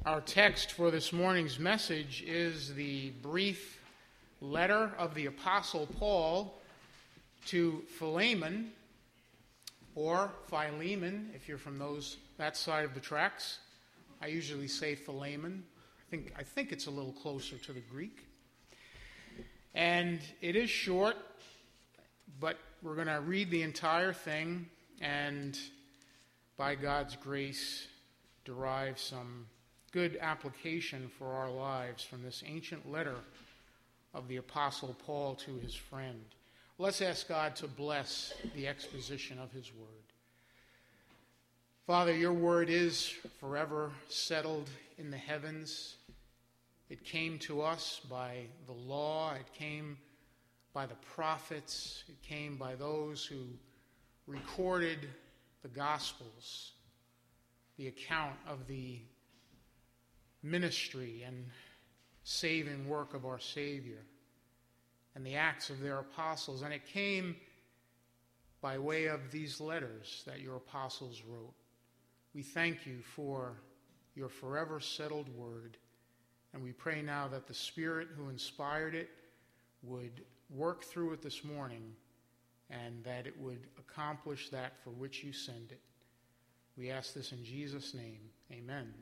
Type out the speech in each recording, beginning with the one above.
Our text for this morning's message is the brief letter of the Apostle Paul to Philemon, or Philemon, if you're from that side of the tracks. I usually say Philemon. I think it's a little closer to the Greek. And it is short, but we're going to read the entire thing and, by God's grace, derive some good application for our lives from this ancient letter of the Apostle Paul to his friend. Let's ask God to bless the exposition of his word. Father, your word is forever settled in the heavens. It came to us by the law. It came by the prophets. It came by those who recorded the Gospels, the account of the ministry and saving work of our Savior and the acts of their apostles. And it came by way of these letters that your apostles wrote. We thank you for your forever settled word. And we pray now that the Spirit who inspired it would work through it this morning and that it would accomplish that for which you send it. We ask this in Jesus' name. Amen.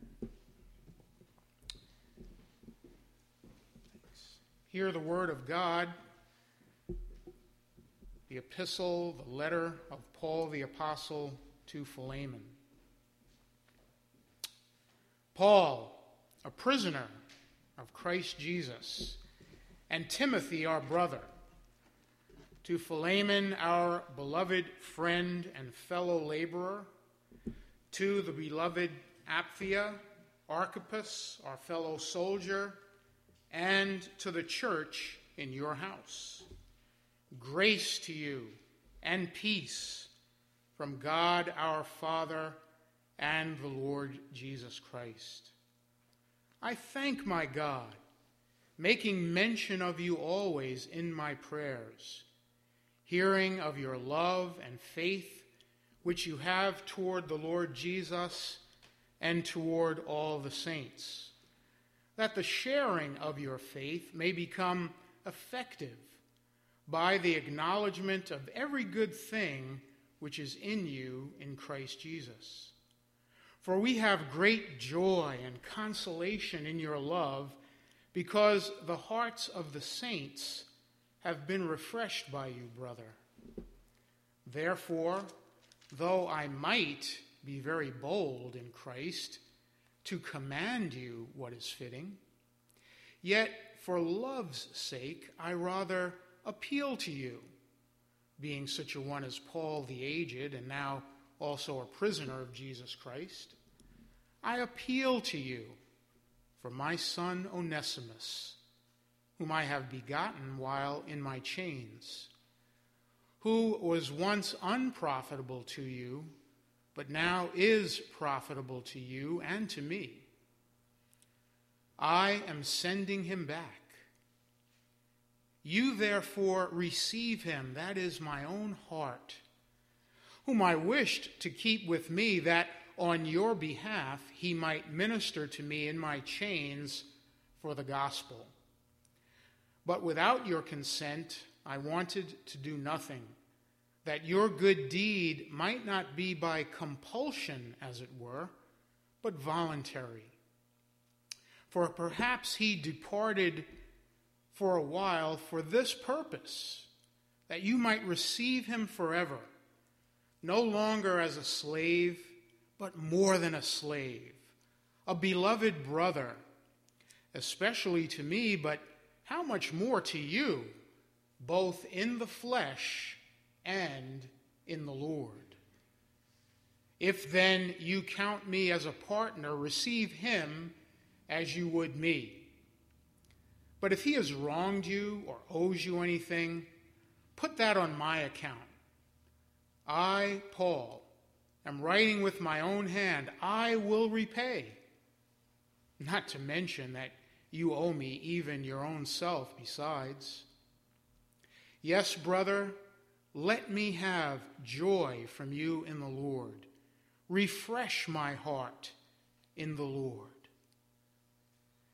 Hear the word of God, the epistle, the letter of Paul the Apostle to Philemon. Paul, a prisoner of Christ Jesus, and Timothy, our brother, to Philemon, our beloved friend and fellow laborer, to the beloved Apphia, Archippus, our fellow soldier, and to the church in your house. Grace to you and peace from God our Father and the Lord Jesus Christ. I thank my God, making mention of you always in my prayers, hearing of your love and faith which you have toward the Lord Jesus and toward all the saints, that the sharing of your faith may become effective by the acknowledgement of every good thing which is in you in Christ Jesus. For we have great joy and consolation in your love, because the hearts of the saints have been refreshed by you, brother. Therefore, though I might be very bold in Christ to command you what is fitting, yet for love's sake I rather appeal to you, being such a one as Paul the aged, and now also a prisoner of Jesus Christ. I appeal to you for my son Onesimus, whom I have begotten while in my chains, who was once unprofitable to you, but now is profitable to you and to me. I am sending him back. You therefore receive him, that is my own heart, whom I wished to keep with me, that on your behalf he might minister to me in my chains for the gospel. But without your consent I wanted to do nothing, that your good deed might not be by compulsion, as it were, but voluntary. For perhaps he departed for a while for this purpose, that you might receive him forever, no longer as a slave, but more than a slave, a beloved brother, especially to me, but how much more to you, both in the flesh and in the Lord. If then you count me as a partner, receive him as you would me. But if he has wronged you or owes you anything, put that on my account. I, Paul, am writing with my own hand. I will repay. Not to mention that you owe me even your own self besides. Yes, brother, let me have joy from you in the Lord. Refresh my heart in the Lord.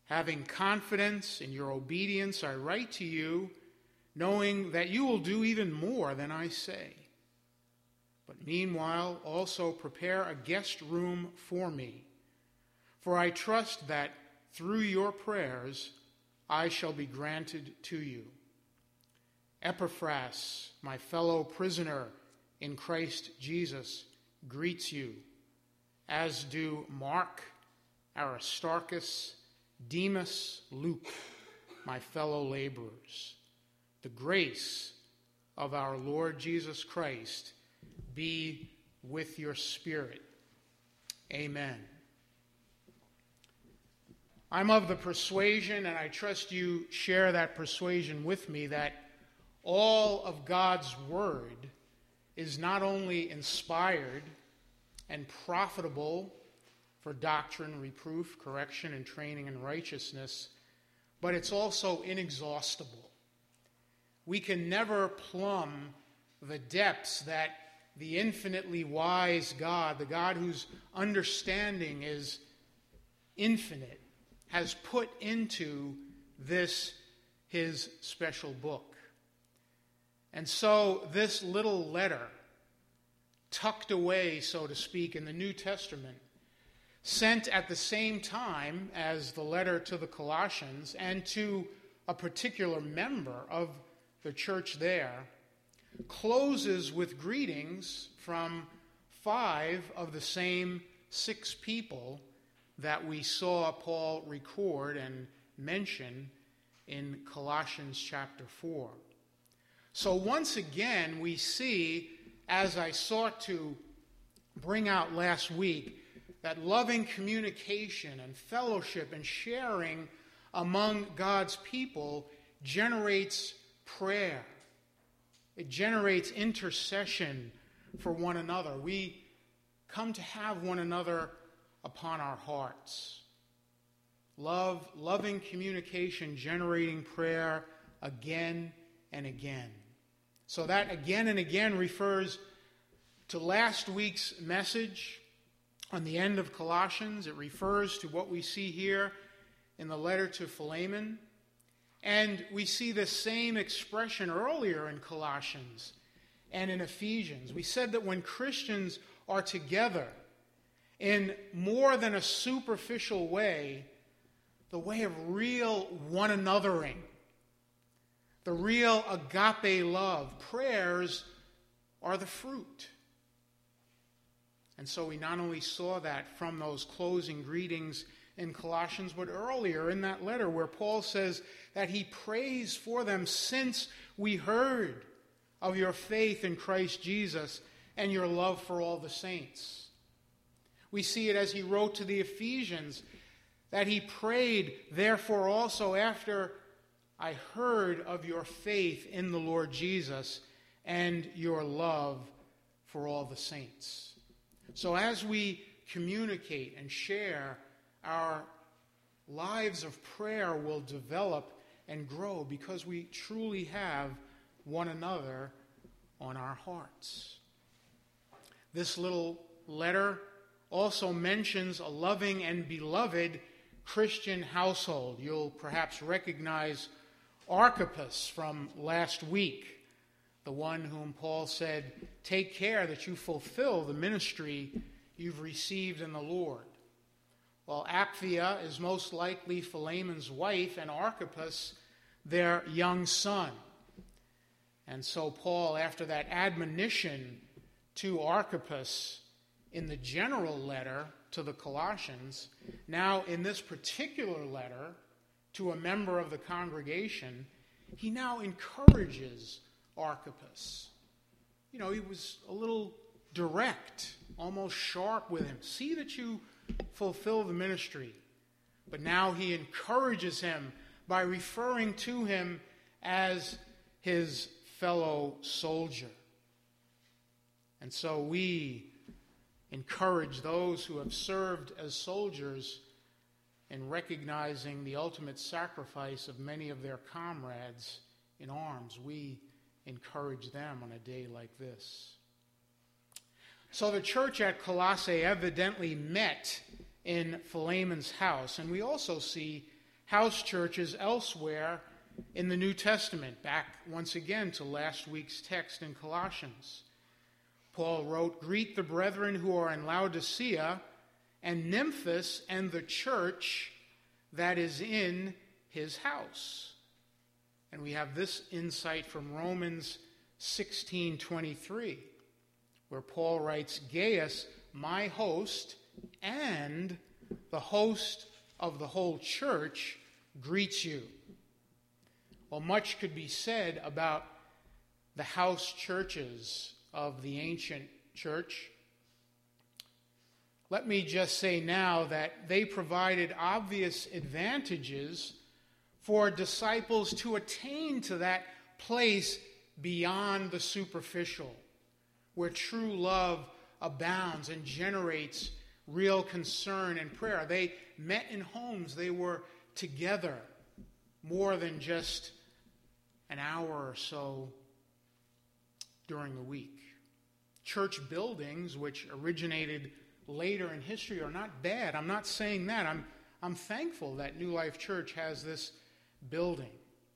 Having confidence in your obedience, I write to you, knowing that you will do even more than I say. But meanwhile, also prepare a guest room for me, for I trust that through your prayers I shall be granted to you. Epaphras, my fellow prisoner in Christ Jesus, greets you, as do Mark, Aristarchus, Demas, Luke, my fellow laborers. The grace of our Lord Jesus Christ be with your spirit. Amen. I'm of the persuasion, and I trust you share that persuasion with me, that all of God's word is not only inspired and profitable for doctrine, reproof, correction, and training in righteousness, but it's also inexhaustible. We can never plumb the depths that the infinitely wise God, the God whose understanding is infinite, has put into this, his special book. And so this little letter, tucked away, so to speak, in the New Testament, sent at the same time as the letter to the Colossians and to a particular member of the church there, closes with greetings from 5 of the same 6 people that we saw Paul record and mention in Colossians chapter 4. So once again, we see, as I sought to bring out last week, that loving communication and fellowship and sharing among God's people generates prayer. It generates intercession for one another. We come to have one another upon our hearts. Loving communication, generating prayer again and again. So that again and again refers to last week's message on the end of Colossians. It refers to what we see here in the letter to Philemon. And we see the same expression earlier in Colossians and in Ephesians. We said that when Christians are together in more than a superficial way, the way of real one anothering, the real agape love, prayers are the fruit. And so we not only saw that from those closing greetings in Colossians, but earlier in that letter where Paul says that he prays for them since we heard of your faith in Christ Jesus and your love for all the saints. We see it as he wrote to the Ephesians that he prayed, therefore also after I heard of your faith in the Lord Jesus and your love for all the saints. So as we communicate and share, our lives of prayer will develop and grow because we truly have one another on our hearts. This little letter also mentions a loving and beloved Christian household. You'll perhaps recognize Archippus from last week, the one whom Paul said, take care that you fulfill the ministry you've received in the Lord. Well, Apphia is most likely Philemon's wife and Archippus their young son. And so Paul, after that admonition to Archippus in the general letter to the Colossians, now in this particular letter to a member of the congregation, he now encourages Archippus. He was a little direct, almost sharp with him. See that you fulfill the ministry. But now he encourages him by referring to him as his fellow soldier. And so we encourage those who have served as soldiers in recognizing the ultimate sacrifice of many of their comrades in arms. We encourage them on a day like this. So the church at Colossae evidently met in Philemon's house, and we also see house churches elsewhere in the New Testament. Back once again to last week's text in Colossians. Paul wrote, "Greet the brethren who are in Laodicea, and Nymphas and the church that is in his house." And we have this insight from Romans 16:23, where Paul writes, "Gaius, my host, and the host of the whole church greets you." Well, much could be said about the house churches of the ancient church. Let me just say now that they provided obvious advantages for disciples to attain to that place beyond the superficial, where true love abounds and generates real concern and prayer. They met in homes. They were together more than just an hour or so during the week. Church buildings, which originated later in history, are not bad. I'm not saying that. I'm thankful that New Life Church has this building.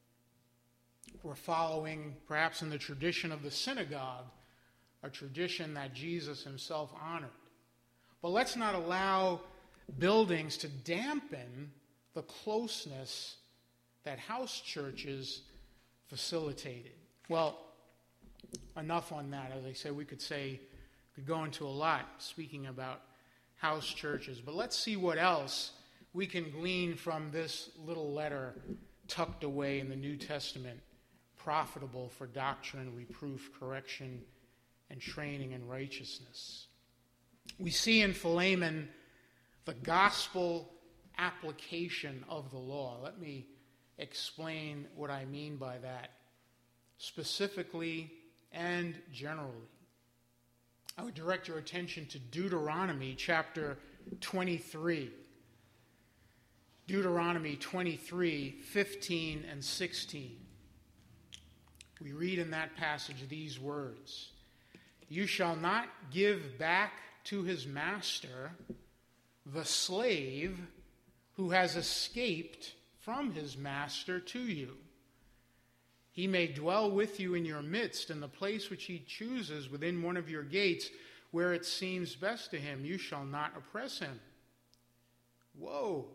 We're following, perhaps in the tradition of the synagogue, a tradition that Jesus himself honored. But let's not allow buildings to dampen the closeness that house churches facilitated. Well, enough on that. As I said, we could go into a lot speaking about house churches. But let's see what else we can glean from this little letter tucked away in the New Testament, profitable for doctrine, reproof, correction, and training in righteousness. We see in Philemon the gospel application of the law. Let me explain what I mean by that, specifically and generally. I would direct your attention to Deuteronomy chapter 23. Deuteronomy 23, 15 and 16. We read in that passage these words: "You shall not give back to his master the slave who has escaped from his master to you. He may dwell with you in your midst in the place which he chooses within one of your gates, where it seems best to him. You shall not oppress him." Whoa.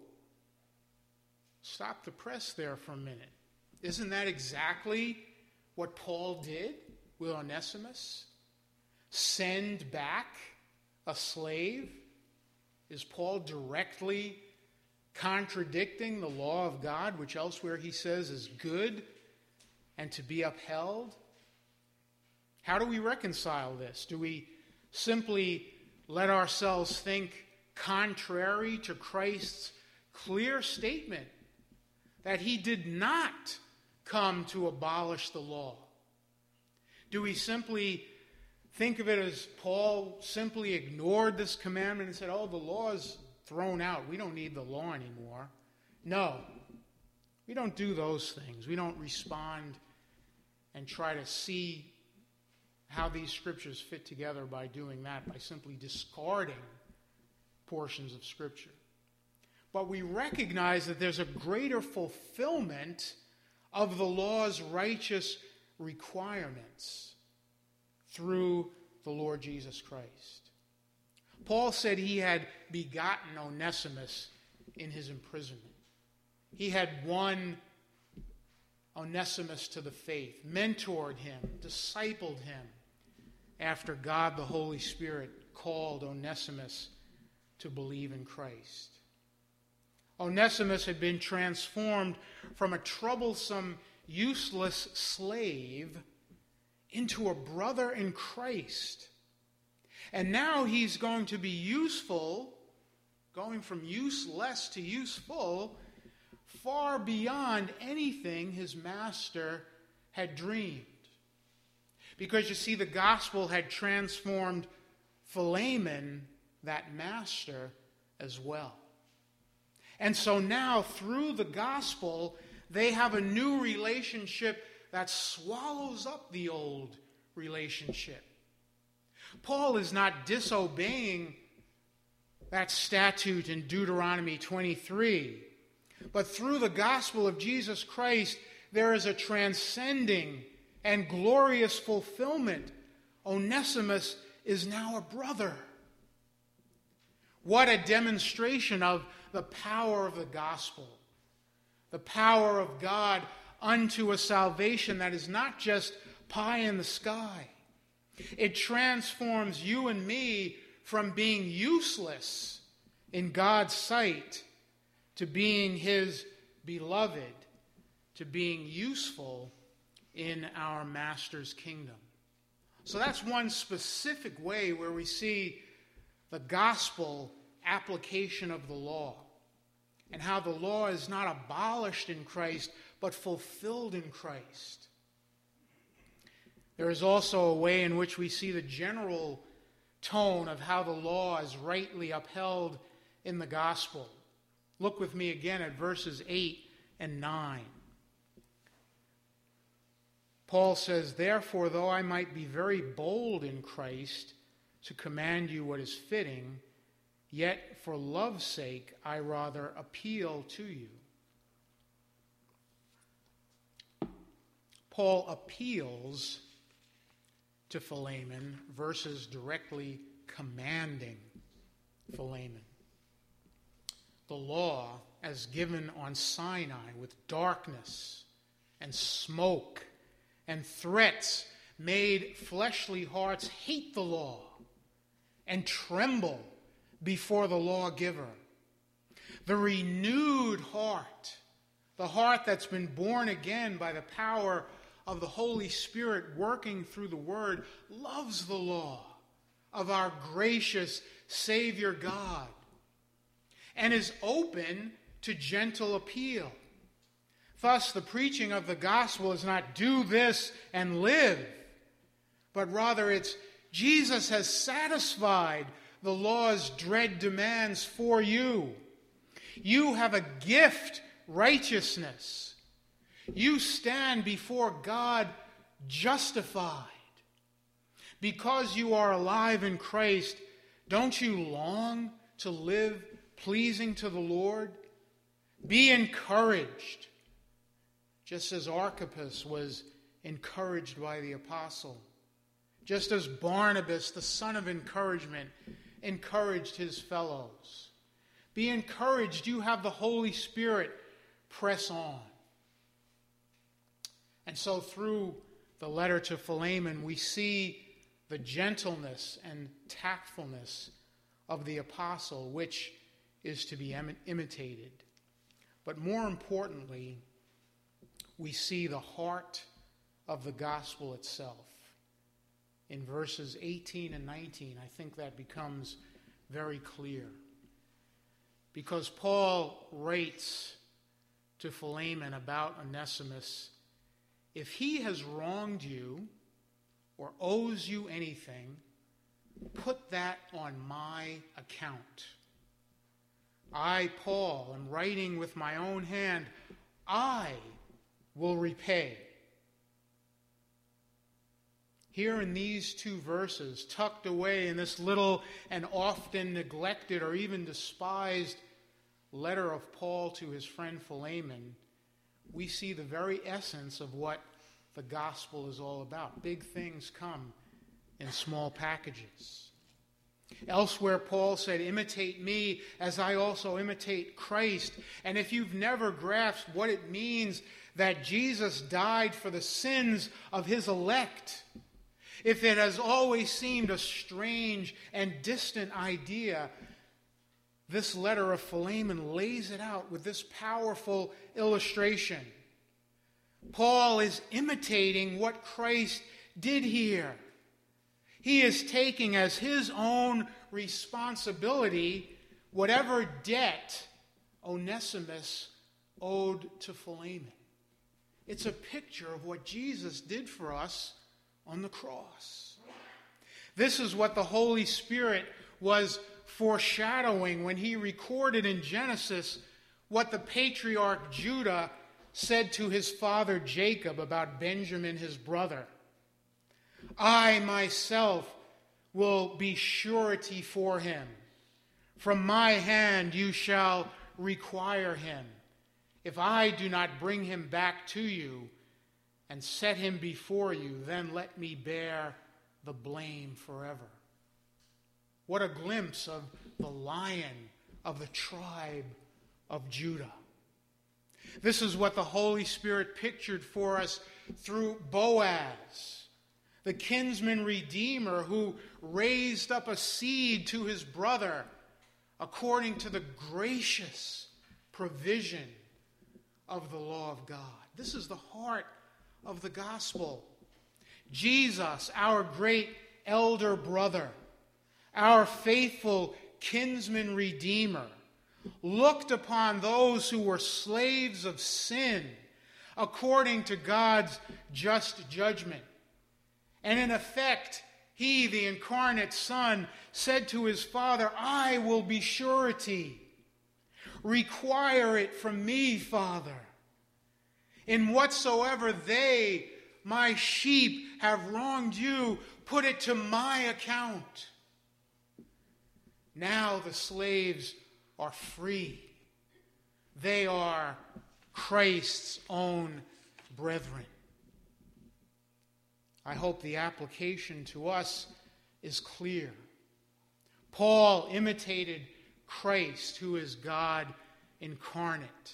Stop the press there for a minute. Isn't that exactly what Paul did with Onesimus? Send back a slave? Is Paul directly contradicting the law of God, which elsewhere he says is good and to be upheld? How do we reconcile this? Do we simply let ourselves think contrary to Christ's clear statement that he did not come to abolish the law? Do we simply think of it as Paul simply ignored this commandment and said, "Oh, the law is thrown out. We don't need the law anymore"? No, we don't do those things. We don't respond and try to see how these scriptures fit together by doing that, by simply discarding portions of Scripture. But we recognize that there's a greater fulfillment of the law's righteous requirements through the Lord Jesus Christ. Paul said he had begotten Onesimus in his imprisonment. He had won Onesimus to the faith, mentored him, discipled him, after God the Holy Spirit called Onesimus to believe in Christ. Onesimus had been transformed from a troublesome, useless slave into a brother in Christ. And now he's going to be useful, going from useless to useful, far beyond anything his master had dreamed. Because you see, the gospel had transformed Philemon, that master, as well. And so now, through the gospel, they have a new relationship that swallows up the old relationship. Paul is not disobeying that statute in Deuteronomy 23, But through the gospel of Jesus Christ, there is a transcending and glorious fulfillment. Onesimus is now a brother. What a demonstration of the power of the gospel, the power of God unto a salvation that is not just pie in the sky. It transforms you and me from being useless in God's sight to being His beloved, to being useful in our Master's kingdom. So that's one specific way where we see the gospel application of the law, and how the law is not abolished in Christ, but fulfilled in Christ. There is also a way in which we see the general tone of how the law is rightly upheld in the gospel. Look with me again at verses 8 and 9. Paul says, "Therefore, though I might be very bold in Christ to command you what is fitting, yet for love's sake I rather appeal to you." Paul appeals to Philemon versus directly commanding Philemon. The law, as given on Sinai with darkness and smoke and threats, made fleshly hearts hate the law and tremble before the lawgiver. The renewed heart, the heart that's been born again by the power of the Holy Spirit working through the Word, loves the law of our gracious Savior God and is open to gentle appeal. Thus, the preaching of the gospel is not do this and live, but rather it's Jesus has satisfied the law's dread demands for you. You have a gift, righteousness. You stand before God justified. Because you are alive in Christ, don't you long to live pleasing to the Lord? Be encouraged, just as Archippus was encouraged by the apostle, just as Barnabas, the son of encouragement, encouraged his fellows. Be encouraged. You have the Holy Spirit. Press on. And so through the letter to Philemon, we see the gentleness and tactfulness of the apostle, which is to be imitated. But more importantly, we see the heart of the gospel itself. In verses 18 and 19, I think that becomes very clear. Because Paul writes to Philemon about Onesimus, if he has wronged you or owes you anything, put that on my account. I, Paul, am writing with my own hand, I will repay. Here in these two verses, tucked away in this little and often neglected or even despised letter of Paul to his friend Philemon, we see the very essence of what the gospel is all about. Big things come in small packages. Elsewhere, Paul said, imitate me as I also imitate Christ. And if you've never grasped what it means that Jesus died for the sins of his elect, if it has always seemed a strange and distant idea, this letter of Philemon lays it out with this powerful illustration. Paul is imitating what Christ did here. He is taking as his own responsibility whatever debt Onesimus owed to Philemon. It's a picture of what Jesus did for us on the cross. This is what the Holy Spirit was foreshadowing when he recorded in Genesis what the patriarch Judah said to his father Jacob about Benjamin, his brother. I myself will be surety for him. From my hand you shall require him. If I do not bring him back to you and set him before you, then let me bear the blame forever. What a glimpse of the Lion of the tribe of Judah. This is what the Holy Spirit pictured for us through Boaz, the kinsman redeemer who raised up a seed to his brother according to the gracious provision of the law of God. This is the heart of the gospel. Jesus, our great elder brother, our faithful kinsman redeemer, looked upon those who were slaves of sin according to God's just judgment. And in effect, he, the incarnate Son, said to his Father, I will be surety. Require it from me, Father. In whatsoever they, my sheep, have wronged you, put it to my account. Now the slaves are free. They are Christ's own brethren. I hope the application to us is clear. Paul imitated Christ, who is God incarnate.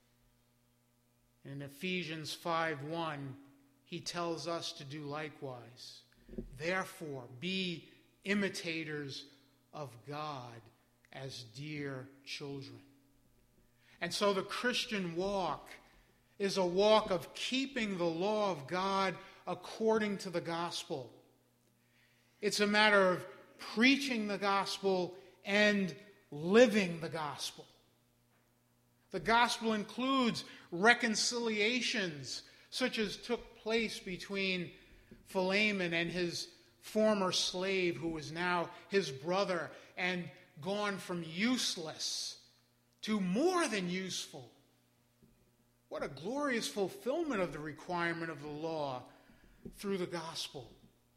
In Ephesians 5:1, he tells us to do likewise. Therefore, be imitators of God as dear children. And so the Christian walk is a walk of keeping the law of God according to the gospel. It's a matter of preaching the gospel and living the gospel. The gospel includes reconciliations such as took place between Philemon and his former slave, who was now his brother, and gone from useless to more than useful. What a glorious fulfillment of the requirement of the law through the gospel.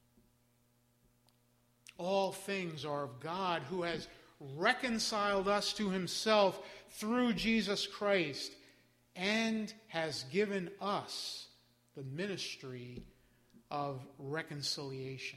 All things are of God, who has reconciled us to himself through Jesus Christ and has given us the ministry of reconciliation.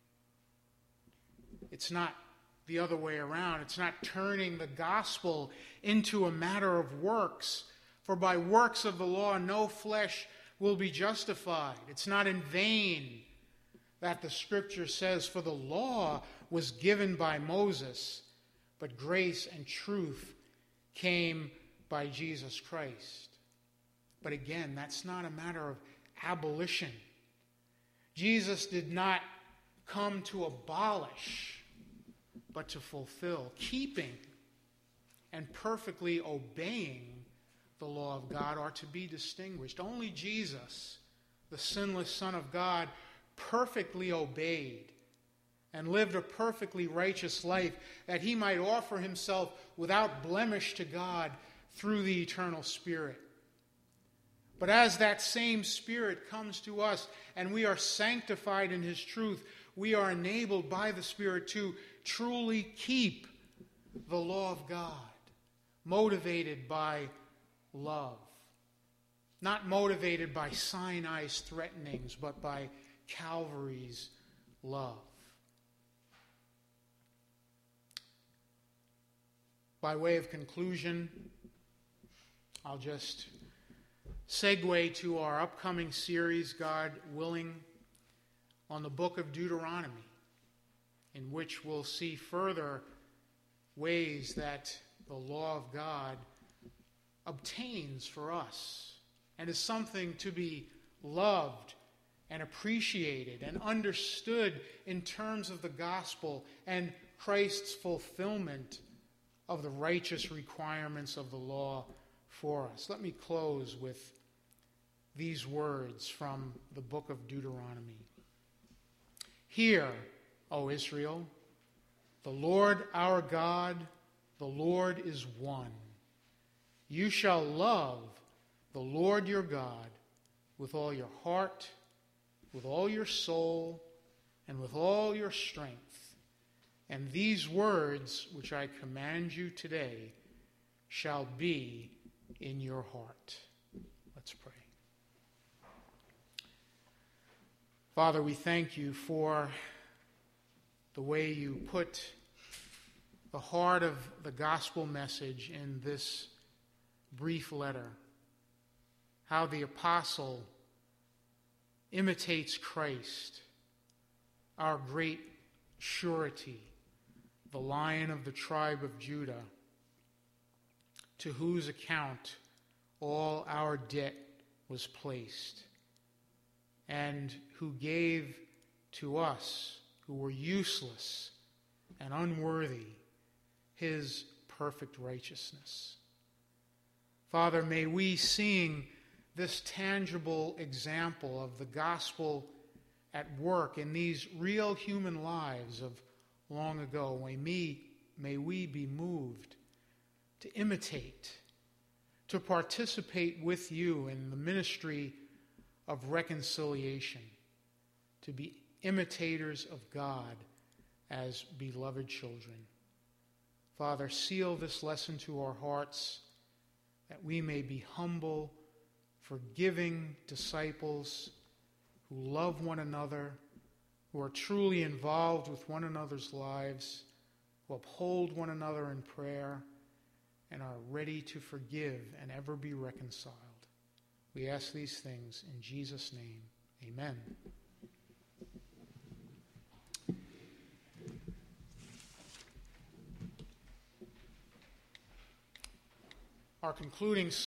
It's not the other way around. It's not turning the gospel into a matter of works. For by works of the law no flesh will be justified. It's not in vain that the Scripture says, for the law was given by Moses, but grace and truth came by Jesus Christ. But again, that's not a matter of abolition. Jesus did not come to abolish, but to fulfill, keeping and perfectly obeying the law of God are to be distinguished. Only Jesus, the sinless Son of God, perfectly obeyed and lived a perfectly righteous life that he might offer himself without blemish to God through the eternal Spirit. But as that same Spirit comes to us and we are sanctified in his truth, we are enabled by the Spirit to truly keep the law of God, motivated by love. Not motivated by Sinai's threatenings, but by Calvary's love. By way of conclusion, I'll just segue to our upcoming series, God willing, on the book of Deuteronomy, in which we'll see further ways that the law of God obtains for us and is something to be loved and appreciated and understood in terms of the gospel and Christ's fulfillment of the righteous requirements of the law for us. Let me close with these words from the book of Deuteronomy. Hear, O Israel, the Lord our God, the Lord is one. You shall love the Lord your God with all your heart, with all your soul, and with all your strength. And these words which I command you today shall be in your heart. Let's pray. Father, we thank you for the way you put the heart of the gospel message in this brief letter. How the apostle imitates Christ, our great surety, the Lion of the tribe of Judah, to whose account all our debt was placed, and who gave to us, who were useless and unworthy, his perfect righteousness. Father, may we, seeing this tangible example of the gospel at work in these real human lives of long ago, may we be moved to imitate, to participate with you in the ministry of reconciliation, to be imitators of God as beloved children. Father, seal this lesson to our hearts that we may be humble, forgiving disciples who love one another, who are truly involved with one another's lives, who uphold one another in prayer, and are ready to forgive and ever be reconciled. We ask these things in Jesus' name. Amen. Our concluding